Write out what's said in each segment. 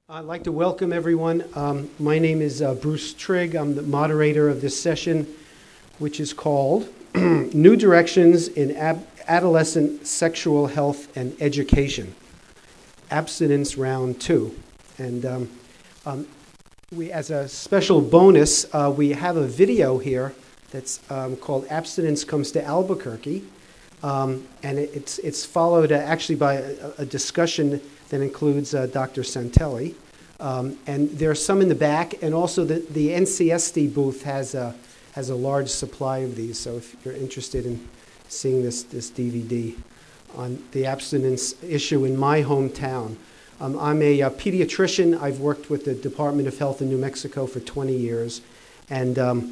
I'd like to welcome everyone. My name is Bruce Trigg. I'm the moderator of this session, which is called New Directions in Adolescent Sexual Health and Education, Abstinence Round 2. And we, as a special bonus, we have a video here that's called Abstinence Comes to Albuquerque. And it's followed actually by a discussion that includes Dr. Santelli. And there are some in the back, and also the NCSD booth has a large supply of these. So if you're interested in seeing this DVD on the abstinence issue in my hometown. I'm a pediatrician. I've worked with the Department of Health in New Mexico for 20 years. And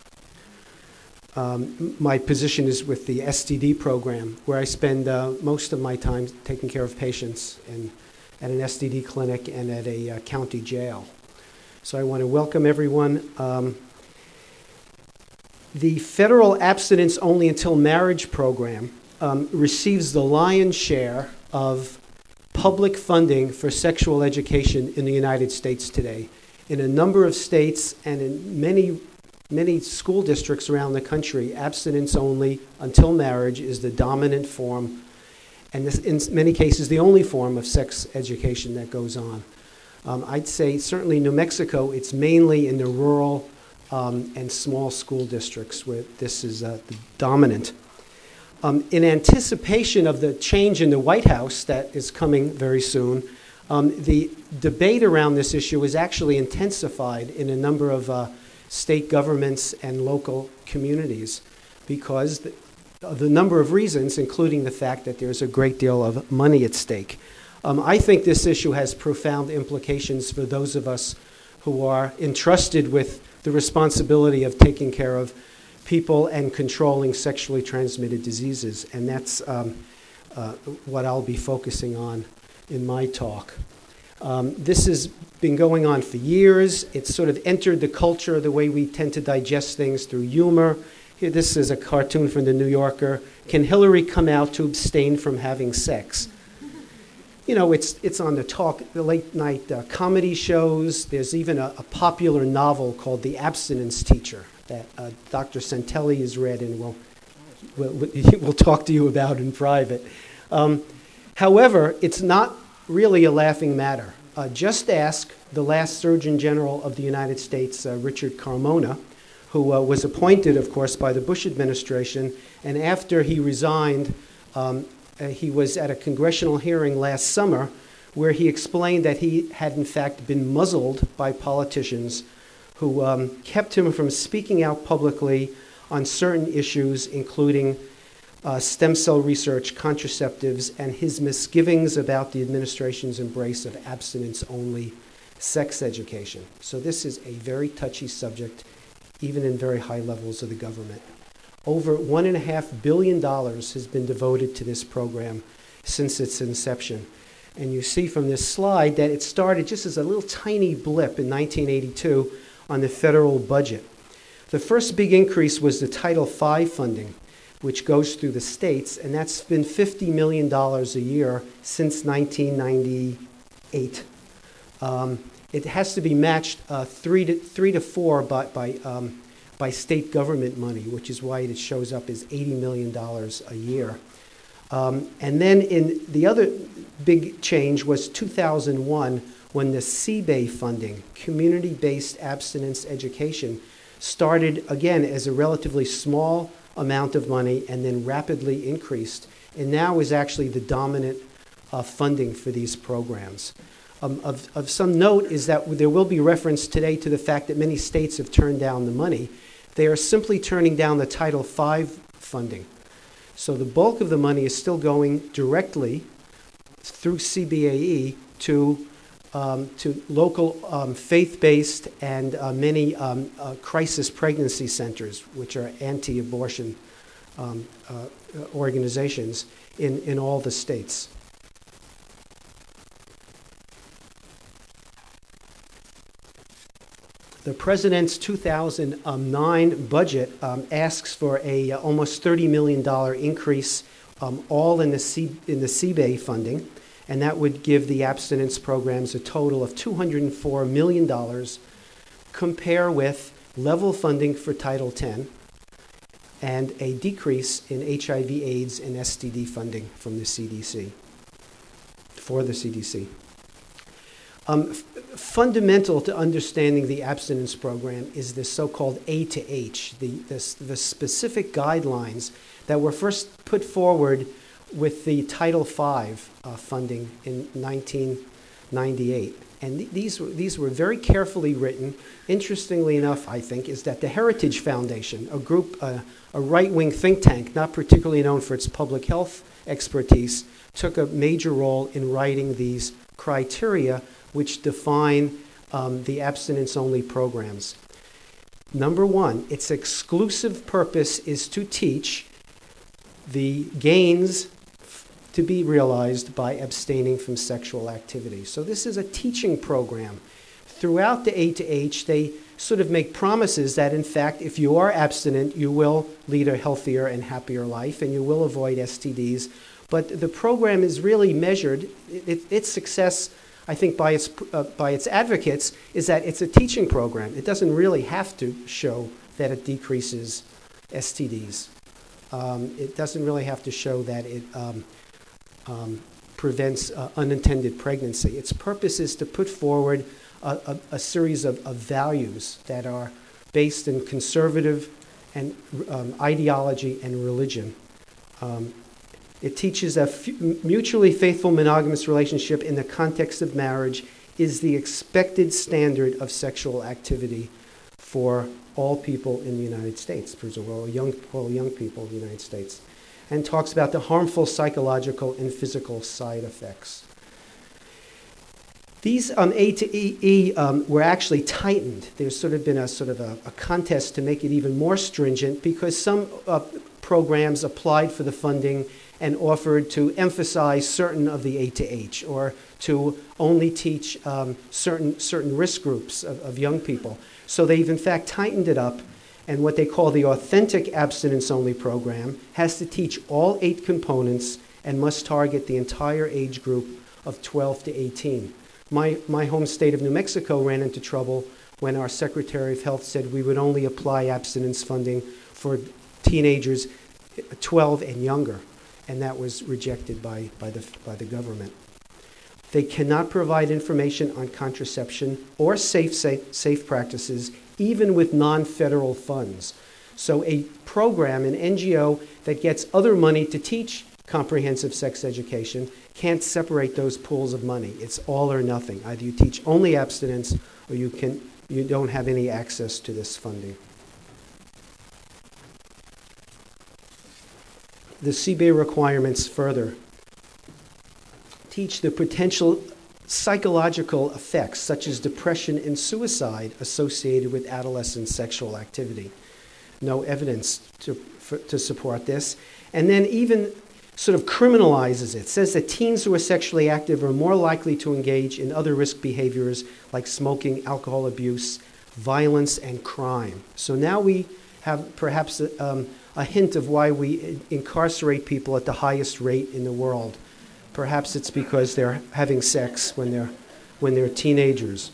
my position is with the STD program, where I spend most of my time taking care of patients at an STD clinic and at a county jail. So I want to welcome everyone. The Federal Abstinence Only Until Marriage program receives the lion's share of public funding for sexual education in the United States today. In a number of states and in many school districts around the country, abstinence only until marriage is the dominant form, and this, in many cases, the only form of sex education that goes on. I'd say certainly New Mexico, it's mainly in the rural and small school districts where this is the dominant. In anticipation of the change in the White House that is coming very soon, the debate around this issue is actually intensified in a number of state governments and local communities because of the number of reasons, including the fact that there's a great deal of money at stake. I think this issue has profound implications for those of us who are entrusted with the responsibility of taking care of people and controlling sexually transmitted diseases, and that's what I'll be focusing on in my talk. This has been going on for years. It's sort of entered the culture the way we tend to digest things through humor. Here, this is a cartoon from the New Yorker. Can Hillary come out to abstain from having sex? You know, it's on the late night comedy shows. There's even a popular novel called The Abstinence Teacher that Dr. Santelli has read and we'll talk to you about in private. However, it's not really a laughing matter. Just ask the last Surgeon General of the United States, Richard Carmona, who was appointed, of course, by the Bush administration, and after he resigned, he was at a congressional hearing last summer where he explained that he had in fact been muzzled by politicians who kept him from speaking out publicly on certain issues, including stem cell research, contraceptives, and his misgivings about the administration's embrace of abstinence-only sex education. So this is a very touchy subject, even in very high levels of the government. Over $1.5 billion has been devoted to this program since its inception. And you see from this slide that it started just as a little tiny blip in 1982 on the federal budget. The first big increase was the Title V funding, which goes through the states, and that's been $50 million a year since 1998. It has to be matched 3 to 4 by state government money, which is why it shows up as $80 million a year. And then in the other big change was 2001 when the CBAE funding, community-based abstinence education, started again as a relatively small amount of money and then rapidly increased, and now is actually the dominant funding for these programs. Of some note is that there will be reference today to the fact that many states have turned down the money. They are simply turning down the Title V funding. So the bulk of the money is still going directly through CBAE to local faith-based and many crisis pregnancy centers, which are anti-abortion organizations in all the states. The President's 2009 budget asks for a almost $30 million increase, all in the CBAE funding, and that would give the abstinence programs a total of $204 million. Compare with level funding for Title X and a decrease in HIV/AIDS and STD funding from the CDC, for the CDC. Fundamental to understanding the abstinence program is the so-called A to H, the specific guidelines that were first put forward with the Title V funding in 1998. And these were very carefully written. Interestingly enough, I think, is that the Heritage Foundation, a group, a right-wing think tank, not particularly known for its public health expertise, took a major role in writing these criteria which define the abstinence-only programs. Number one, its exclusive purpose is to teach the gains to be realized by abstaining from sexual activity. So this is a teaching program. Throughout the A to H, they sort of make promises that, in fact, if you are abstinent, you will lead a healthier and happier life, and you will avoid STDs. But the program is really measured, its success, I think, by its advocates, is that it's a teaching program. It doesn't really have to show that it decreases STDs. It doesn't really have to show that it prevents unintended pregnancy. Its purpose is to put forward a series of values that are based in conservative and ideology and religion. It teaches a mutually faithful monogamous relationship in the context of marriage is the expected standard of sexual activity for all people in the United States, all young people in the United States, and talks about the harmful psychological and physical side effects. These A to E were actually tightened. There's sort of been a contest to make it even more stringent because some programs applied for the funding and offered to emphasize certain of the A to H or to only teach certain risk groups of young people. So they've in fact tightened it up, and what they call the authentic abstinence-only program has to teach all 8 components and must target the entire age group of 12 to 18. My home state of New Mexico ran into trouble when our Secretary of Health said we would only apply abstinence funding for teenagers 12 and younger, and that was rejected by the government. They cannot provide information on contraception or safe practices, even with non-federal funds. So a program, an NGO that gets other money to teach comprehensive sex education can't separate those pools of money. It's all or nothing. Either you teach only abstinence or you don't have any access to this funding. The CBA requirements further teach the potential psychological effects such as depression and suicide associated with adolescent sexual activity. No evidence to support this. And then even sort of criminalizes it. Says that teens who are sexually active are more likely to engage in other risk behaviors like smoking, alcohol abuse, violence, and crime. So now we have perhaps a hint of why we incarcerate people at the highest rate in the world. Perhaps it's because they're having sex when they're teenagers.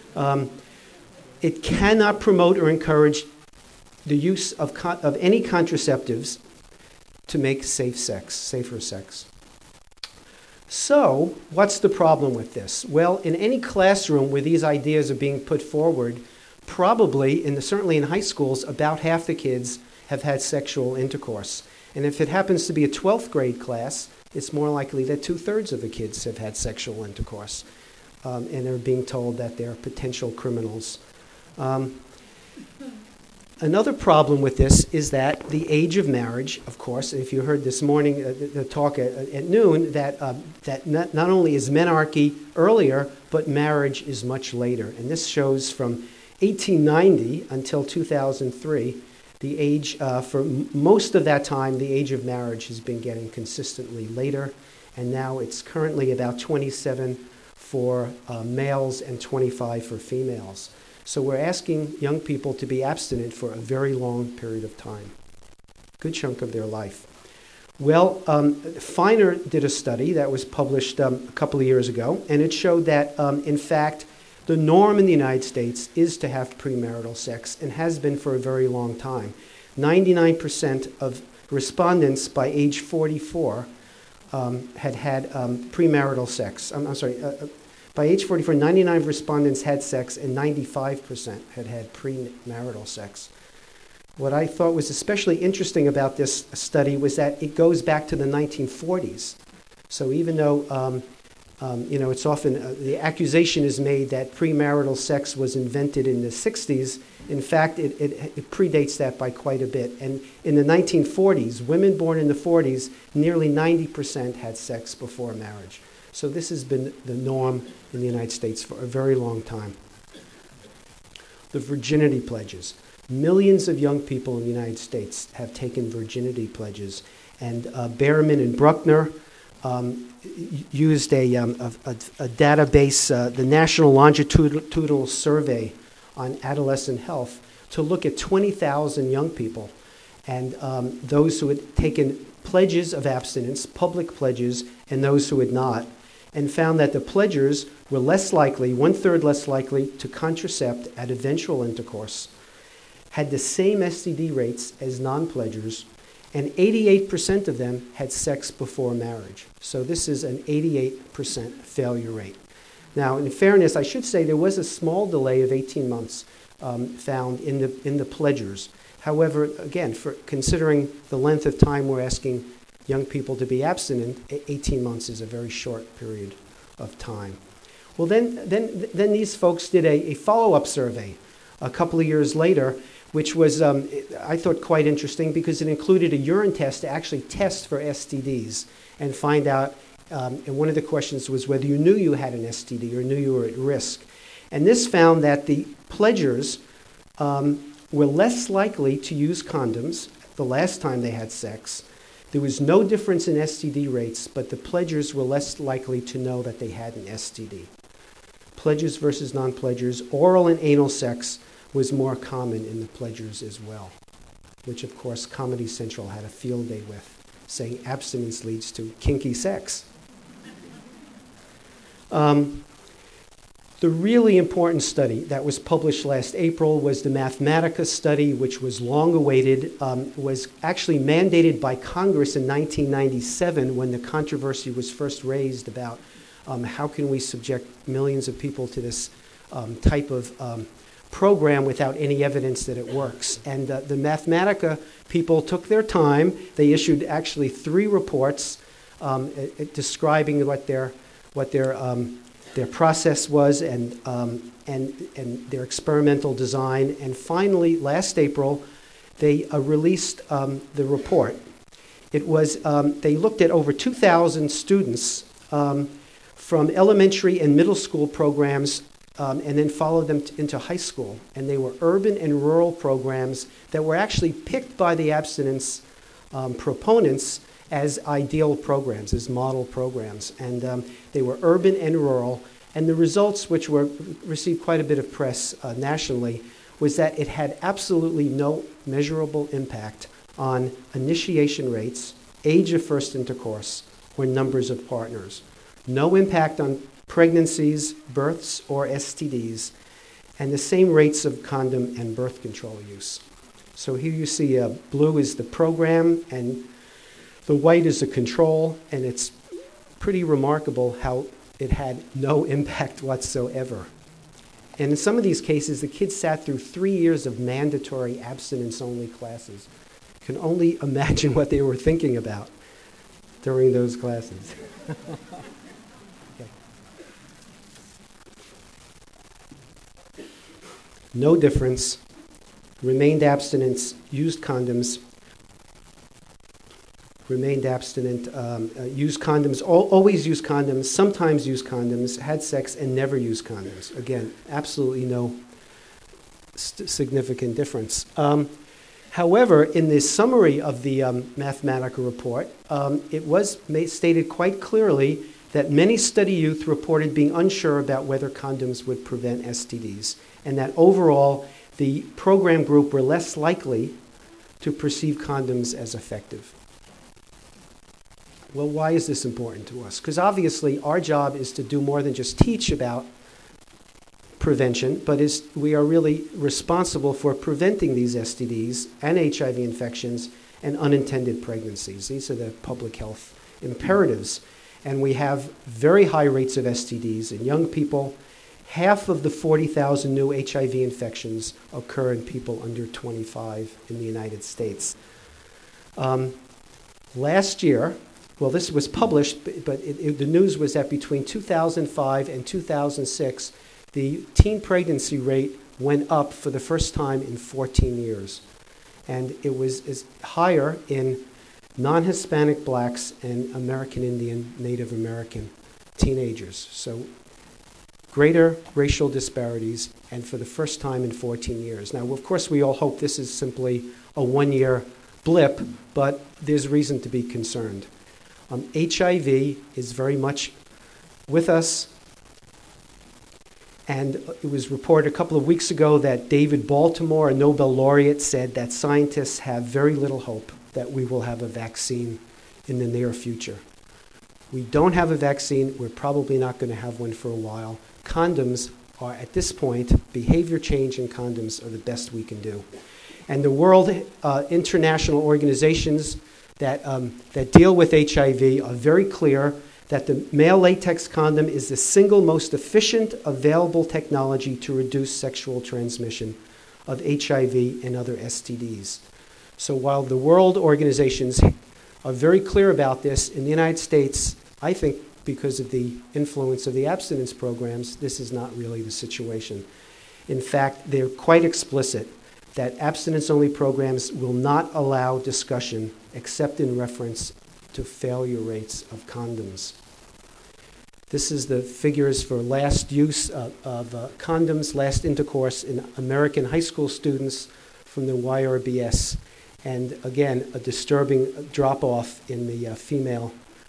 It cannot promote or encourage the use of any contraceptives to make safer sex. So, what's the problem with this? Well, in any classroom where these ideas are being put forward, probably, certainly in high schools, about half the kids have had sexual intercourse. And if it happens to be a 12th grade class, it's more likely that 2/3 of the kids have had sexual intercourse. And they're being told that they're potential criminals. Another problem with this is that the age of marriage, of course, if you heard this morning, the talk at noon, that not only is menarche earlier, but marriage is much later. And this shows from 1890 until 2003, the age, for most of that time, the age of marriage has been getting consistently later. And now it's currently about 27 for males and 25 for females. So we're asking young people to be abstinent for a very long period of time, good chunk of their life. Well, Feiner did a study that was published a couple of years ago, and it showed that, in fact, the norm in the United States is to have premarital sex and has been for a very long time. 99% of respondents by age 44 had premarital sex. I'm sorry, by age 44, 99 respondents had sex and 95% had premarital sex. What I thought was especially interesting about this study was that it goes back to the 1940s. So even though, it's often, the accusation is made that premarital sex was invented in the 60s, in fact, it predates that by quite a bit. And in the 1940s, women born in the 40s, nearly 90% had sex before marriage. So this has been the norm in the United States for a very long time. The virginity pledges. Millions of young people in the United States have taken virginity pledges, and Behrman and Bruckner used a database, the National Longitudinal Survey on Adolescent Health, to look at 20,000 young people and those who had taken pledges of abstinence, public pledges, and those who had not, and found that the pledgers were less likely, 1/3 less likely, to contracept at eventual intercourse, had the same STD rates as non-pledgers, and 88% of them had sex before marriage. So this is an 88% failure rate. Now, in fairness, I should say there was a small delay of 18 months found in the pledgers. However, again, for considering the length of time we're asking young people to be abstinent, 18 months is a very short period of time. Well, then these folks did a follow-up survey a couple of years later, which was, I thought, quite interesting because it included a urine test to actually test for STDs and find out, and one of the questions was whether you knew you had an STD or knew you were at risk. And this found that the pledgers were less likely to use condoms the last time they had sex. There was no difference in STD rates, but the pledgers were less likely to know that they had an STD. Pledgers versus non-pledgers, oral and anal sex was more common in the pledgers as well, which of course Comedy Central had a field day with, saying abstinence leads to kinky sex. The really important study that was published last April was the Mathematica study, which was long awaited, was actually mandated by Congress in 1997 when the controversy was first raised about how can we subject millions of people to this type of program without any evidence that it works. And the Mathematica people took their time. They issued actually 3 reports describing what their process was and their experimental design. And finally, last April, they released the report. It was they looked at over 2,000 students from elementary and middle school programs and then followed them into high school. And they were urban and rural programs that were actually picked by the abstinence proponents as ideal programs, as model programs. And they were urban and rural. And the results, which received quite a bit of press nationally, was that it had absolutely no measurable impact on initiation rates, age of first intercourse, or numbers of partners. No impact on pregnancies, births, or STDs, and the same rates of condom and birth control use. So here you see blue is the program, and the white is the control, and it's pretty remarkable how it had no impact whatsoever. And in some of these cases, the kids sat through 3 years of mandatory abstinence-only classes. You can only imagine what they were thinking about during those classes. Okay. No difference. Remained abstinence, used condoms, remained abstinent, used condoms, always used condoms, sometimes used condoms, had sex and never used condoms. Again, absolutely no significant difference. However, in the summary of the Mathematica report, it was stated quite clearly that many study youth reported being unsure about whether condoms would prevent STDs, and that overall the program group were less likely to perceive condoms as effective. Well, why is this important to us? Because obviously our job is to do more than just teach about prevention, but we are really responsible for preventing these STDs and HIV infections and unintended pregnancies. These are the public health imperatives. And we have very high rates of STDs in young people. Half of the 40,000 new HIV infections occur in people under 25 in the United States. Last year, well, this was published, but the news was that between 2005 and 2006, the teen pregnancy rate went up for the first time in 14 years. And it was higher in non-Hispanic blacks and American Indian, Native American teenagers. So greater racial disparities, and for the first time in 14 years. Now, of course, we all hope this is simply a one-year blip, but there's reason to be concerned. HIV is very much with us, and it was reported a couple of weeks ago that David Baltimore, a Nobel laureate, said that scientists have very little hope that we will have a vaccine in the near future. We don't have a vaccine. We're probably not going to have one for a while. Condoms are, at this point, behavior change in condoms are the best we can do. And the world international organizations that deal with HIV are very clear that the male latex condom is the single most efficient available technology to reduce sexual transmission of HIV and other STDs. So while the world organizations are very clear about this, in the United States, I think because of the influence of the abstinence programs, this is not really the situation. In fact, they're quite explicit that abstinence-only programs will not allow discussion except in reference to failure rates of condoms. This is the figures for last use of condoms, last intercourse in American high school students from the YRBS. And again, a disturbing drop-off in the female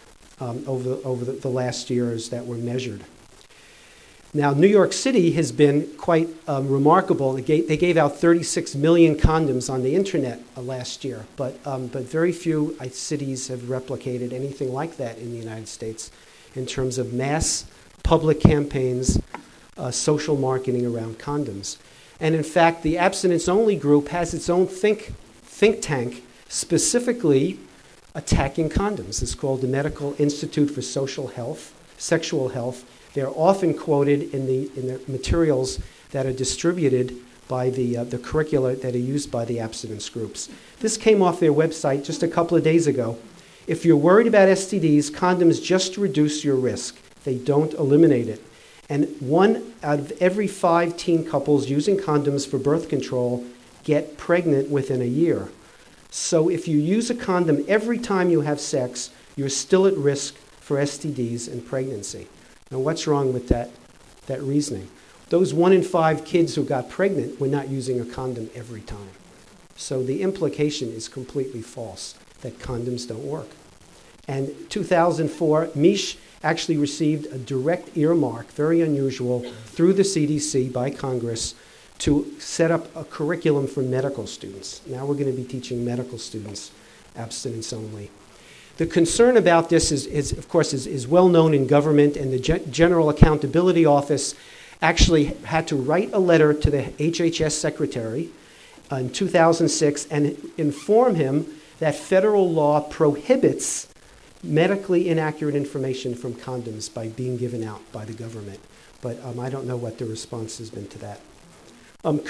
over the last years that were measured. Now, New York City has been quite remarkable. They gave out 36 million condoms on the internet last year, but very few cities have replicated anything like that in the United States in terms of mass public campaigns, social marketing around condoms. And in fact, the abstinence-only group has its own think tank specifically attacking condoms. It's called the Medical Institute for Sexual Health. They're often quoted in the materials that are distributed by the curricula that are used by the abstinence groups. This came off their website just a couple of days ago. If you're worried about STDs, condoms just reduce your risk. They don't eliminate it. And 1 out of every 5 teen couples using condoms for birth control get pregnant within a year. So if you use a condom every time you have sex, you're still at risk for STDs and pregnancy. Now, what's wrong with that reasoning? Those 1 in 5 kids who got pregnant were not using a condom every time. So the implication is completely false that condoms don't work. And 2004, Mish actually received a direct earmark, very unusual, through the CDC by Congress to set up a curriculum for medical students. Now we're going to be teaching medical students abstinence only. The concern about this is well known in government, and the General Accountability Office actually had to write a letter to the HHS secretary in 2006 and inform him that federal law prohibits medically inaccurate information from condoms by being given out by the government. But I don't know what the response has been to that. Doug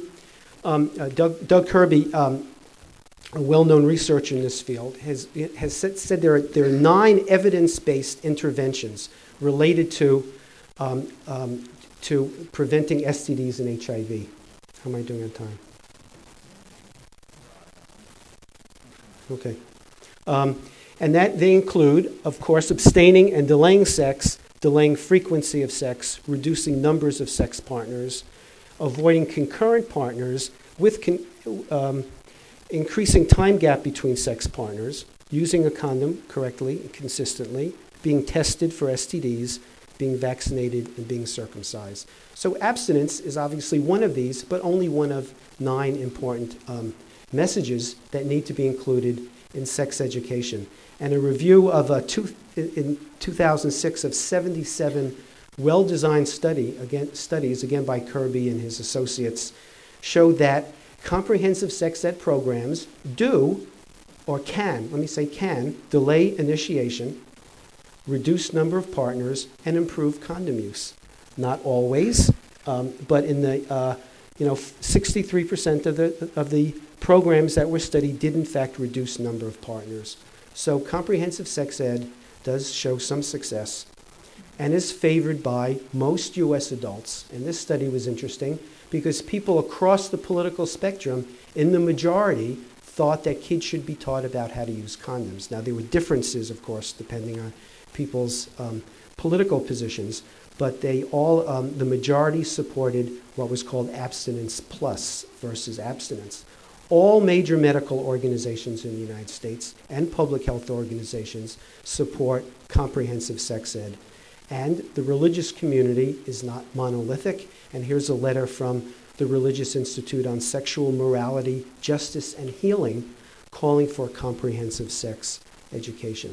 Kirby, a well-known researcher in this field, has said there are 9 evidence-based interventions related to preventing STDs and HIV. How am I doing on time? Okay. And that they include, of course, abstaining and delaying sex, delaying frequency of sex, reducing numbers of sex partners, avoiding concurrent partners with increasing time gap between sex partners, using a condom correctly and consistently, being tested for STDs, being vaccinated, and being circumcised. So abstinence is obviously one of these, but only one of 9 important messages that need to be included in sex education. And a review of in 2006 of 77 well-designed studies, again by Kirby and his associates, showed that comprehensive sex ed programs do, or can, let me say can, delay initiation, reduce number of partners, and improve condom use. Not always, but in the 63% of the programs that were studied did in fact reduce number of partners. So comprehensive sex ed does show some success and is favored by most U.S. adults. And this study was interesting because people across the political spectrum, in the majority, thought that kids should be taught about how to use condoms. Now, there were differences, of course, depending on people's political positions, but they all, the majority supported what was called abstinence plus versus abstinence. All major medical organizations in the United States and public health organizations support comprehensive sex ed. And the religious community is not monolithic. And here's a letter from the Religious Institute on Sexual Morality, Justice, and Healing calling for comprehensive sex education.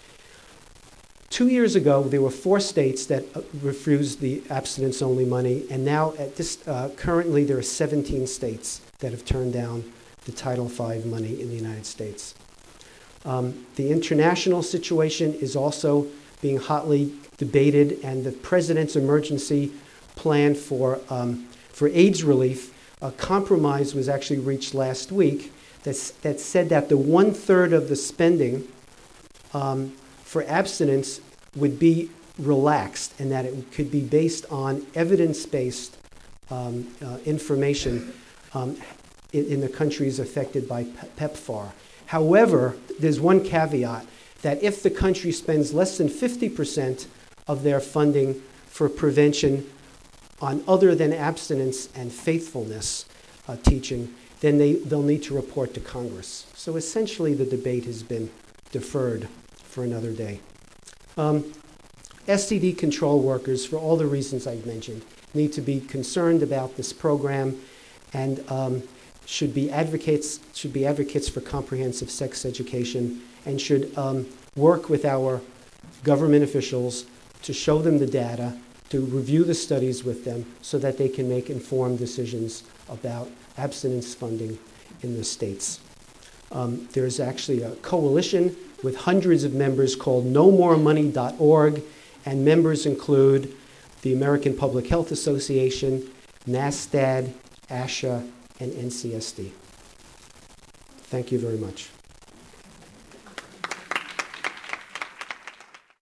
2 years ago, there were 4 states that refused the abstinence-only money, and now currently there are 17 states that have turned down the Title V money in the United States. The international situation is also being hotly debated, and the President's emergency plan for AIDS relief, a compromise was actually reached last week that said that the 1/3 of the spending for abstinence would be relaxed and that it could be based on evidence-based information in the countries affected by PEPFAR. However, there's one caveat that if the country spends less than 50% of their funding for prevention on other than abstinence and faithfulness teaching, then they'll need to report to Congress. So essentially the debate has been deferred for another day. STD control workers, for all the reasons I've mentioned, need to be concerned about this program and should be advocates for comprehensive sex education and should work with our government officials to show them the data, to review the studies with them so that they can make informed decisions about abstinence funding in the states. There's actually a coalition with hundreds of members called nomoremoney.org, and members include the American Public Health Association, NASTAD, ASHA, and NCSD. Thank you very much.